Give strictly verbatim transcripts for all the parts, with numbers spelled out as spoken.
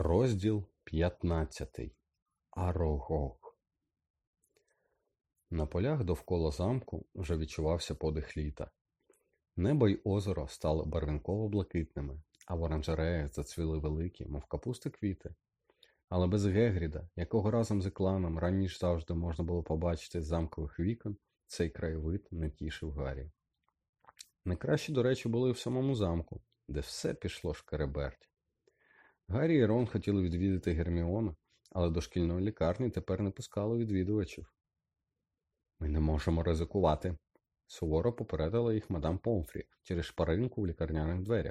Розділ п'ятнадцятий. Арогог. На полях довкола замку вже відчувався подих літа. Небо й озеро стали барвінково-блакитними, а в оранжереях зацвіли великі, мов капусти, квіти. Але без Гегріда, якого разом з Ікланом раніше завжди можна було побачити з замкових вікон, цей краєвид не тішив Гаррі. Найкраще, до речі, були в самому замку, де все пішло шкереберть. Гаррі і Рон хотіли відвідати Герміону, але до шкільної лікарні тепер не пускали відвідувачів. «Ми не можемо ризикувати», – суворо попередила їх мадам Помфрі через шпаринку в лікарняних дверях.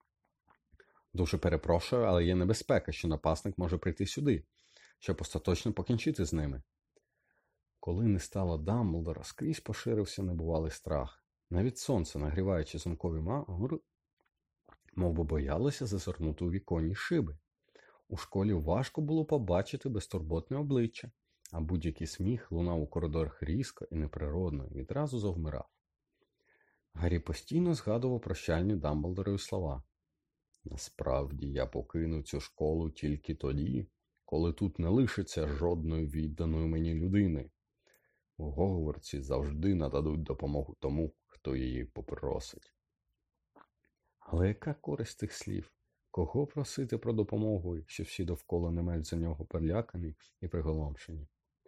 «Дуже перепрошую, але є небезпека, що напасник може прийти сюди, щоб остаточно покінчити з ними». Коли не стало Дамблдора, скрізь поширився небувалий страх. Навіть сонце, нагріваючи замкові мури, мов би боялося зазирнути у віконні шиби. У школі важко було побачити безтурботне обличчя, а будь-який сміх лунав у коридорах різко і неприродно, і відразу завмирав. Гаррі постійно згадував прощальні Дамблдорові слова. «Насправді я покину цю школу тільки тоді, коли тут не лишиться жодної відданої мені людини. У Гогвартсі завжди нададуть допомогу тому, хто її попросить». Але яка користь тих слів? Кого просити про допомогу, якщо всі довкола не мають за нього перелякані і приголомшені?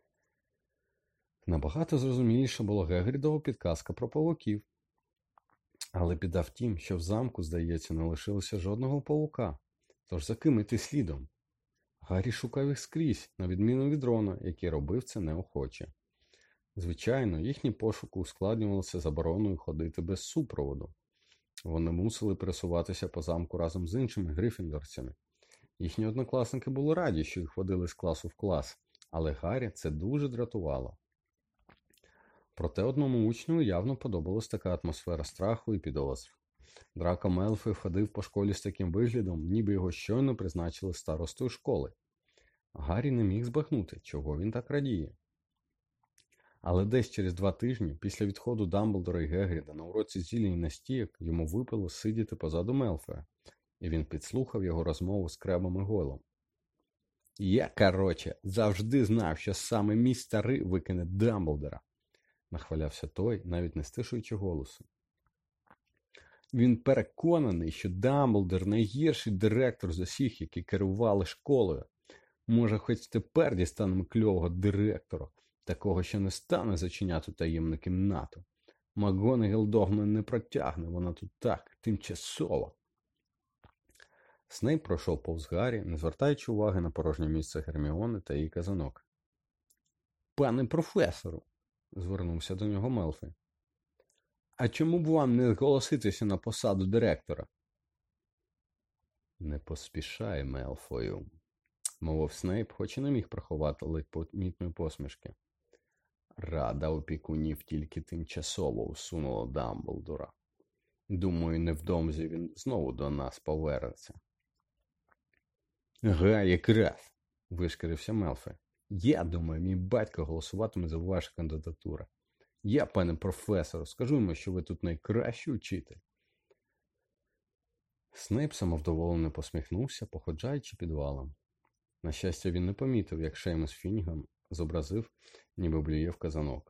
Набагато зрозуміліше була Гегрідова підказка про павуків. Але біда в тім, що в замку, здається, не лишилося жодного павука. Тож за ким іти слідом? Гаррі шукав їх скрізь, на відміну від Рона, який робив це неохоче. Звичайно, їхні пошуки ускладнювалися забороною ходити без супроводу. Вони мусили пересуватися по замку разом з іншими грифіндорцями. Їхні однокласники були раді, що їх водили з класу в клас, але Гаррі це дуже дратувало. Проте одному учню явно подобалась така атмосфера страху і підозр. Драко Мелфой ходив по школі з таким виглядом, ніби його щойно призначили старостою школи. Гаррі не міг збагнути, чого він так радіє. Але десь через два тижні, після відходу Дамблдора і Гегріда на уроці зілля і настійок, йому випало сидіти позаду Мелфоя, і він підслухав його розмову з Кребом і Гойлом. «Я, короче, завжди знав, що саме мій старий викине Дамблдора», – нахвалявся той, навіть не стишуючи голосу. «Він переконаний, що Дамблдор – найгірший директор з усіх, які керували школою. Може, хоч тепер дістанемо кльового директора, такого, що не стане зачиняти таємну кімнату. МакГонагал довго не протягне, вона тут так, тимчасово». Снейп пройшов повз Гаррі, не звертаючи уваги на порожнє місце Герміони та її казанок. «Пане професору», – звернувся до нього Мелфой, – «а чому б вам не зголоситися на посаду директора?» «Не поспішай, Мелфою», – мовив Снейп, хоч і не міг приховати ледь помітної посмішки. «Рада опікунів тільки тимчасово усунула Дамблдора. Думаю, невдовзі він знову до нас повернеться». «Ага, якраз», – вишкірився Мелфой. «Я думаю, мій батько голосуватиме за вашу кандидатуру. Я, пане професору, скажу йому, що ви тут найкращий учитель». Снейп самовдоволено посміхнувся, походжаючи підвалом. На щастя, він не помітив, як Шеймус Фінніган зобразив, ніби блює в казанок.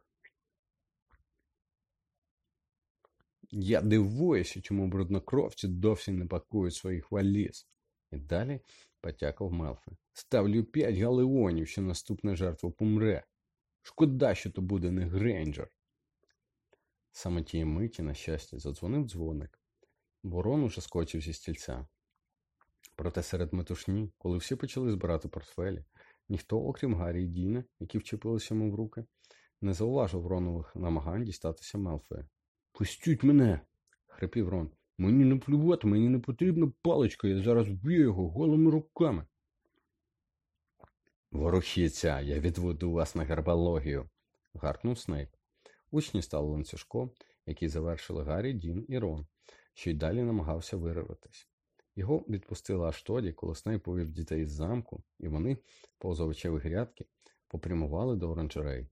«Я дивуюся, чому бруднокровці досі не пакують своїх валіз». І далі потякав Мелфой. «Ставлю п'ять галеонів, що наступна жертва помре. Шкода, що то буде не Грейнджер». Саме тієї миті, на щастя, задзвонив дзвоник. Рон уже скочив зі стільця. Проте серед метушні, коли всі почали збирати портфелі, ніхто, окрім Гаррі і Діна, які вчепилися йому в руки, не зауважив Ронових намагань дістатися Мелфоя. «Пустіть мене!» – хрипів Рон. «Мені не плювати, мені не потрібна паличка, я зараз вб'ю його голими руками». «Ворухіться, я відведу вас на гербологію», – гаркнув Снейп. Учні стали ланцюжком, який завершили Гаррі, Дін і Рон, що й далі намагався вирватися. Його відпустили аж тоді, коли Снейп повів дітей з замку, і вони, повз овочеві грядки, попрямували до оранжерей.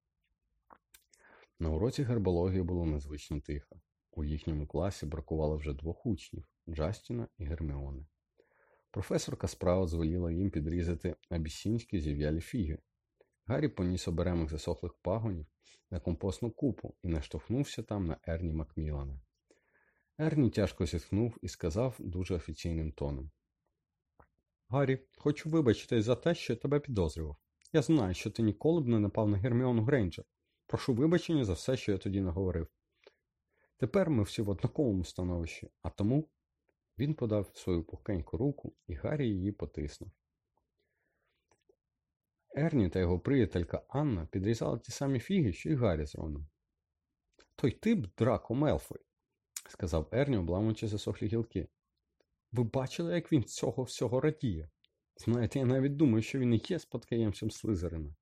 На уроці гербології було незвично тихо. У їхньому класі бракувало вже двох учнів – Джастіна і Герміони. Професорка справа звеліла їм підрізати абісінські зів'ялі фіги. Гаррі поніс оберемок засохлих пагонів на компостну купу і наштовхнувся там на Ерні Макмілана. Ерні тяжко зітхнув і сказав дуже офіційним тоном. Гаррі, хочу вибачитись за те, що я тебе підозрював. Я знаю, що ти ніколи б не напав на Герміону Грейнджер. Прошу вибачення за все, що я тоді наговорив. Тепер ми всі в однаковому становищі, а тому він подав свою пухкеньку руку, і Гаррі її потиснув. Ерні та його приятелька Анна підрізали ті самі фіги, що й Гаррі з Роном. «Той тип Драко Мелфой», – сказав Ерні, обламуючи засохлі гілки. «Ви бачили, як він цього всього радіє? Знаєте, я навіть думаю, що він і є спадкоємцем Слизерина».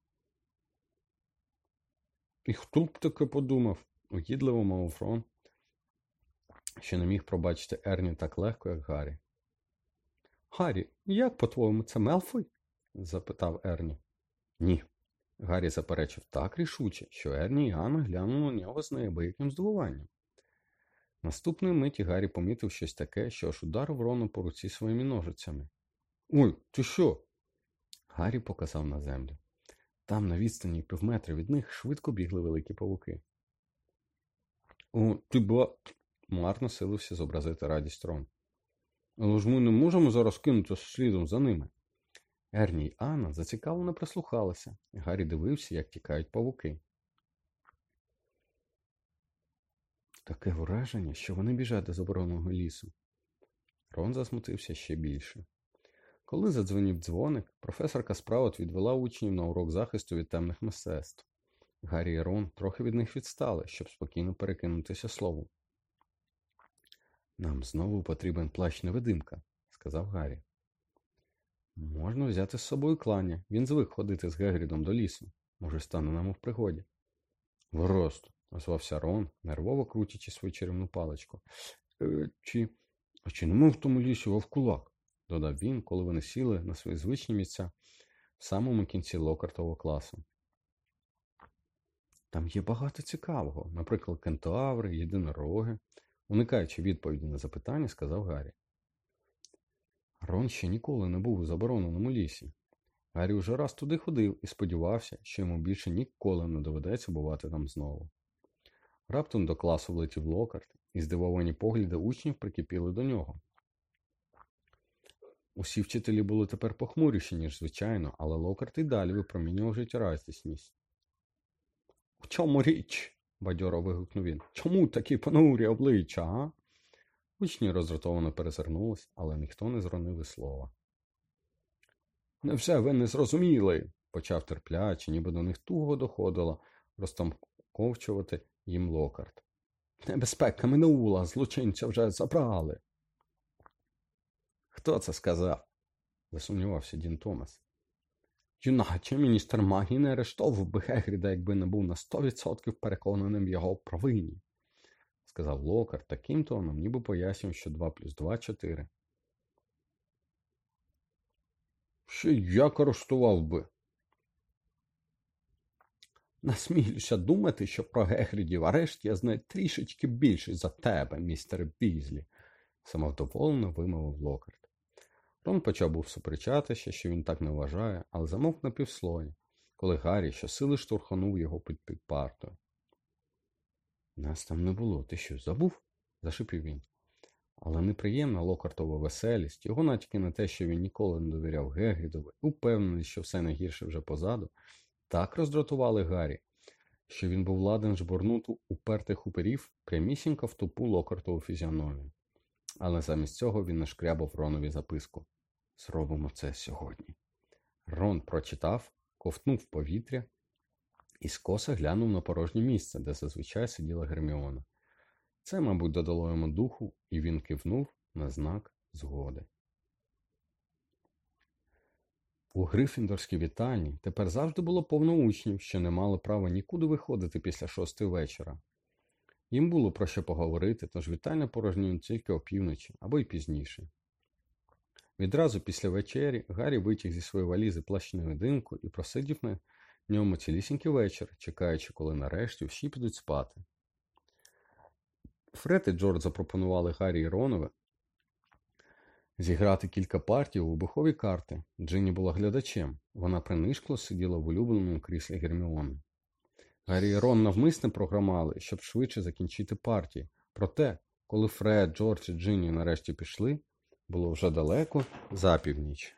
«І хто б таке подумав?» – угідливо мовив Рон, що не міг пробачити Ерні так легко, як Гаррі. «Гаррі, як, по-твоєму, це Мелфой?» – запитав Ерні. «Ні», – Гаррі заперечив так рішуче, що Ерні і Анна глянули на нього з неабияким здивуванням. Наступної миті Гаррі помітив щось таке, що аж ударив Рону по руці своїми ножицями. «Ой, ти що?» Гаррі показав на землю. Там, на відстані півметра від них, швидко бігли великі павуки. «О, ти ба...» – марно силився зобразити радість Рон. «Але ж ми не можемо зараз кинутися слідом за ними». Ерні й Анна зацікавлено прислухалися. Гаррі дивився, як тікають павуки. Таке враження, що вони біжать до забороненого лісу. Рон засмутився ще більше. Коли задзвонів дзвоник, професорка Спраут відвела учнів на урок захисту від темних мистецтв. Гаррі і Рон трохи від них відстали, щоб спокійно перекинутися словом. «Нам знову потрібен плащ-невидимка», – сказав Гаррі. «Можна взяти з собою Кланя. Він звик ходити з Гегрідом до лісу. Може, стане нам у пригоді». «Гаразд», – озвався Рон, нервово крутячи свою чарівну паличку. «Е, чи... А чи нема в тому лісі вовкулак?» – додав він, коли вони сіли на свої звичні місця в самому кінці Локартового класу. «Там є багато цікавого, наприклад, кентаври, єдинороги», – уникаючи відповіді на запитання, сказав Гаррі. Рон ще ніколи не був у забороненому лісі. Гаррі уже раз туди ходив і сподівався, що йому більше ніколи не доведеться бувати там знову. Раптом до класу влетів Локарт, і здивовані погляди учнів прикипіли до нього. Усі вчителі були тепер похмуріші, ніж звичайно, але Локарт і далі випромінював життєрадісність. «У чому річ?» – бадьоро вигукнув він. «Чому такі понурі обличчя, а?» Учні роздратовано перезирнулись, але ніхто не зронив і слова. «Невже ви не зрозуміли?» – почав терпляче, ніби до них туго доходило розтомковчувати їм Локарт. «Небезпека минула, злочинця вже забрали». «Хто це сказав?» – засумнівався Дін Томас. «Юначе міністр магії не арештовував би Гегріда, якби не був на сто відсотків переконаним в його провині», – сказав Локарт таким тоном, ніби пояснював, що два плюс два – чотири. «Ще як арештував би?» «Насмілюся думати, що про Гегрідів арешт я знаю трішечки більше за тебе, містере Бізлі», – самовдоволено вимовив Локарт. Рон почав був суперечатися, що він так не вважає, але замовк на півслові, коли Гаррі щосили штурханув його під, під партою. «Нас там не було, ти що, забув?» – зашипів він. Але неприємна Локартова веселість, його натяки на те, що він ніколи не довіряв Гегрідові, упевненість, що все найгірше вже позаду, так роздратували Гаррі, що він був ладен жбурнути упертих уперів прямісінько в тупу Локартову фізіономію. Але замість цього він нашкрябав Ронові записку. «Зробимо це сьогодні». Рон прочитав, ковтнув повітря і скоса глянув на порожнє місце, де зазвичай сиділа Герміона. Це, мабуть, додало йому духу, і він кивнув на знак згоди. У Гриффіндорській вітальні тепер завжди було повно учнів, що не мали права нікуди виходити після шостої вечора. Їм було про що поговорити, тож вітальня порожніла тільки опівночі або й пізніше. Відразу після вечері Гаррі витяг зі своєї валізи плащ-невидимку і просидів на ньому цілісінький вечір, чекаючи, коли нарешті всі підуть спати. Фред і Джордж запропонували Гаррі і Ронові Зіграти кілька партій у вибухові карти. Джинні була глядачем. Вона принишкло сиділа в улюбленому кріслі Герміони. Гаррі і Рон навмисне програмали, щоб швидше закінчити партії. Проте, коли Фред, Джордж і Джинні нарешті пішли, було вже далеко за північ.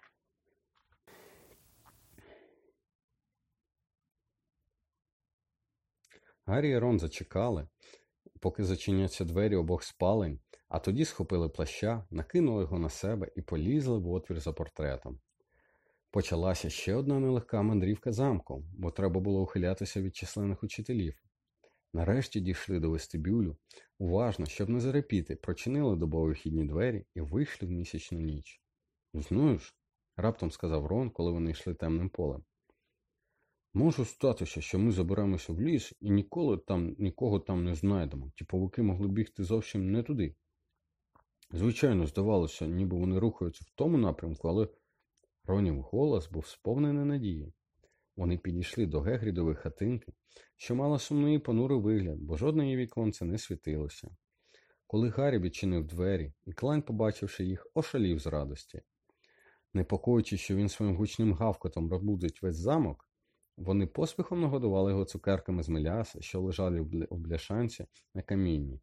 Гаррі і Рон зачекали, поки зачиняться двері обох спалень, а тоді схопили плаща, накинули його на себе і полізли в отвір за портретом. Почалася ще одна нелегка мандрівка замком, бо треба було ухилятися від численних учителів. Нарешті дійшли до вестибюлю, уважно, щоб не зарепіти, прочинили добові вхідні двері і вийшли в місячну ніч. «Знаєш», – раптом сказав Рон, коли вони йшли темним полем, «може статися, що ми заберемося в ліс і ніколи там нікого там не знайдемо. Ті павуки могли бігти зовсім не туди. Звичайно, здавалося, ніби вони рухаються в тому напрямку, але...» Ронів голос був сповнений надії. Вони підійшли до Гегрідової хатинки, що мала сумний і понурий вигляд, бо жодне її віконце не світилося. Коли Гаррі відчинив двері, і Клайн, побачивши їх, ошалів з радості. Непокоючись, що він своїм гучним гавкотом розбудить весь замок, вони поспіхом нагодували його цукерками з меляса, що лежали в бляшанці на камінні.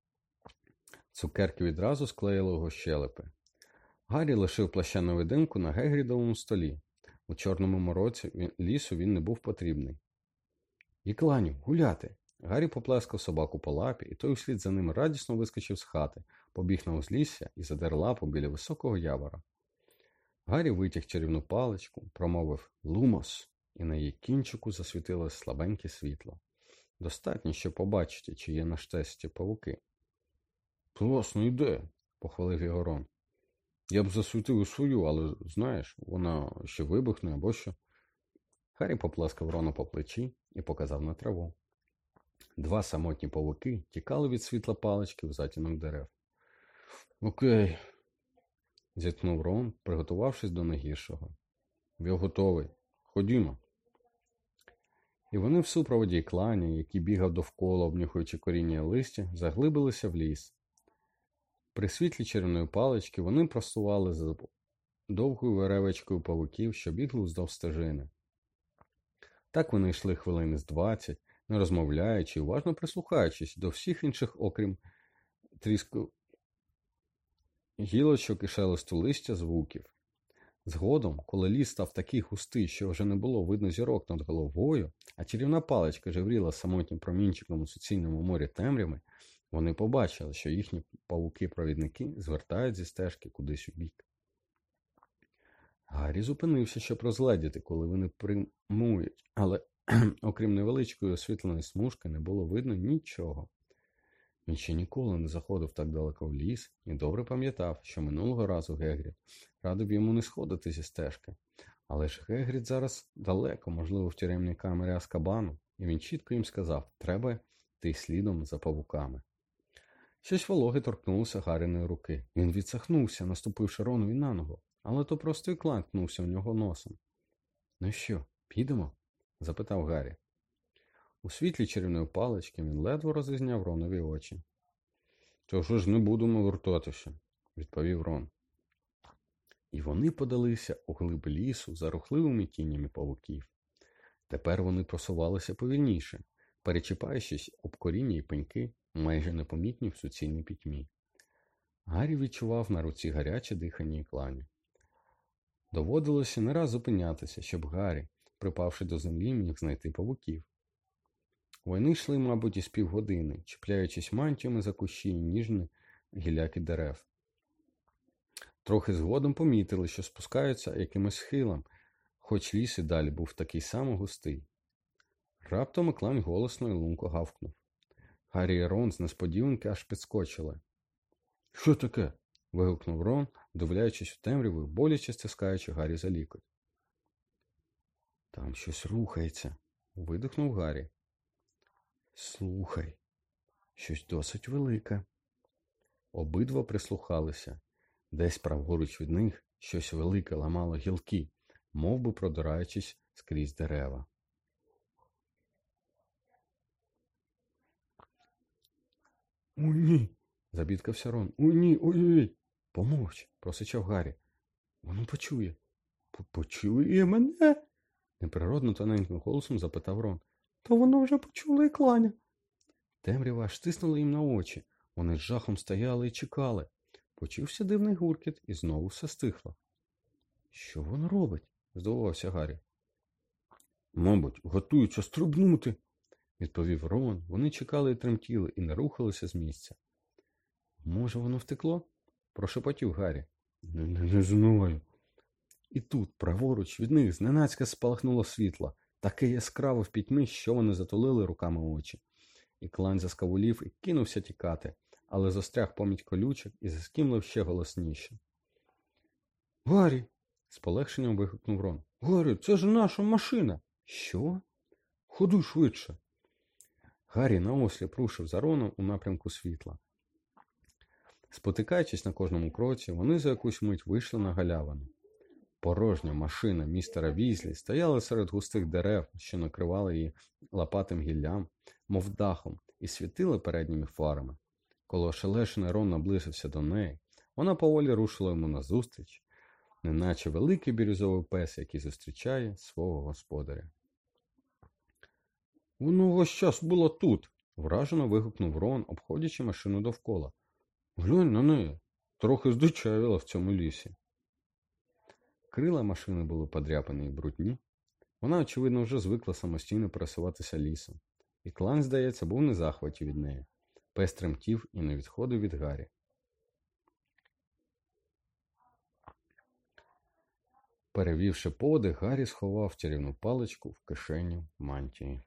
Цукерки відразу склеїли його щелепи. Гаррі лишив плаща-невидимку на Гегрідовому столі. У чорному мороці він, лісу він не був потрібний. «І Кланю, гуляти!» Гаррі поплескав собаку по лапі, і той услід за ним радісно вискочив з хати, побіг на узлісся і задер лапу біля високого явора. Гаррі витяг чарівну паличку, промовив «Лумос», і на її кінчику засвітилось слабеньке світло. Достатньо, щоб побачити, чи є на штесті павуки. «Класна ідея», – похвалив його Рон. «Я б засвітив і свою, але, знаєш, вона ще вибухне або що». Гаррі поплескав Рона по плечі і показав на траву. Два самотні павуки тікали від світла палички в затінок дерев. «Окей», – зітхнув Рон, приготувавшись до найгіршого. «Я готовий. Ходімо». І вони в супроводі Кланя, який бігав довкола, обнюхуючи коріння листя, заглибилися в ліс. При світлі чарівної палички вони просували за довгою веревечкою павуків, що бігли вздовж стежини. Так вони йшли хвилини з двадцять, не розмовляючи, уважно прислухаючись до всіх інших, окрім тріску гілочок і шелесту листя, звуків. Згодом, коли ліс став такий густий, що вже не було видно зірок над головою, а чарівна паличка жевріла самотнім промінчиком у суцільному морі темряви, вони побачили, що їхні павуки-провідники звертають зі стежки кудись у бік. Гаррі зупинився, щоб розгледіти, коли вони прямують, але окрім невеличкої освітленої смужки не було видно нічого. Він ще ніколи не заходив так далеко в ліс і добре пам'ятав, що минулого разу Гегрід радив йому не сходити зі стежки. Але ж Гегрід зараз далеко, можливо, в тюремній камері Азкабану, і він чітко їм сказав, треба йти слідом за павуками. Щось вологе торкнулося Гарріної руки. Він відсахнувся, наступивши Ронові на ногу, але то просто і Клайн ткнувся в нього носом. «Ну що, підемо?» – запитав Гаррі. У світлі чарівної палички він ледве розрізняв Ронові очі. «То вже ж не будемо вертатися», – відповів Рон. І вони подалися у глиб лісу за рухливими тінями павуків. Тепер вони просувалися повільніше, перечіпаючись об коріння й пеньки, майже непомітні в суцільній пітьмі. Гаррі відчував на руці гаряче дихання і Кланя. Доводилося не раз зупинятися, щоб Гаррі, припавши до землі, міг знайти павуків. Вони йшли, мабуть, із півгодини, чіпляючись мантіями за кущі і ніжні гіляки дерев. Трохи згодом помітили, що спускаються якимось схилом, хоч ліс і далі був такий само густий. Раптом Клайн голосно і лунко гавкнув. Гаррі і Рон з несподіванки аж підскочили. «Що таке?» – вигукнув Рон, вдивляючись в темряву і боляче стискаючи Гаррі за лікоть. «Там щось рухається», – видихнув Гаррі. «Слухай, щось досить велике». Обидва прислухалися. Десь праворуч від них щось велике ламало гілки, мов би продираючись скрізь дерева. «Ой, ні!» – забідкався Рон. «Ой, ні! Ой-ой-ой! Помовч, просичав Гаррі. Воно почує. Почує мене? Неприродно тоненьким голосом запитав Рон. Та воно вже почуло і кланя. Темрява аж стиснула їм на очі. Вони з жахом стояли і чекали. Почувся дивний гуркіт, і знову все стихло. Що воно робить? Здивувався Гаррі. Мабуть, готуються стрибнути, відповів Рон. Вони чекали і тремтіли, і не рухалися з місця. Може, воно втекло? Прошепотів Гаррі. Не, не, не знаю. І тут, праворуч, від них зненацька спалахнуло світло, таке яскраве в пітьмі, що вони затулили руками очі. І клан заскавулів і кинувся тікати, але застряг поміж колючок і заскімлив ще голосніше. Гаррі! З полегшенням вигукнув Рон. Гаррі, це ж наша машина! Що? Ходи швидше. Гаррі наосліп рушив за Роном у напрямку світла. Спотикаючись на кожному кроці, вони за якусь мить вийшли на галявину. Порожня машина містера Візлі стояла серед густих дерев, що накривали її лопатим гіллям, мов дахом, і світила передніми фарами. Коли ошелешений Рон наблизився до неї, вона поволі рушила йому назустріч, неначе великий бірюзовий пес, який зустрічає свого господаря. «Воно весь час було тут!» – вражено вигукнув Рон, обходячи машину довкола. «Глянь на неї! Трохи здичавіла в цьому лісі!» Крила машини були подряпані і брудні. Вона, очевидно, вже звикла самостійно пересуватися лісом. І клан, здається, був не захваті від неї. Пес тремтів і не відходив від Гаррі. Перевівши подих, Гаррі сховав чарівну паличку в кишеню мантії.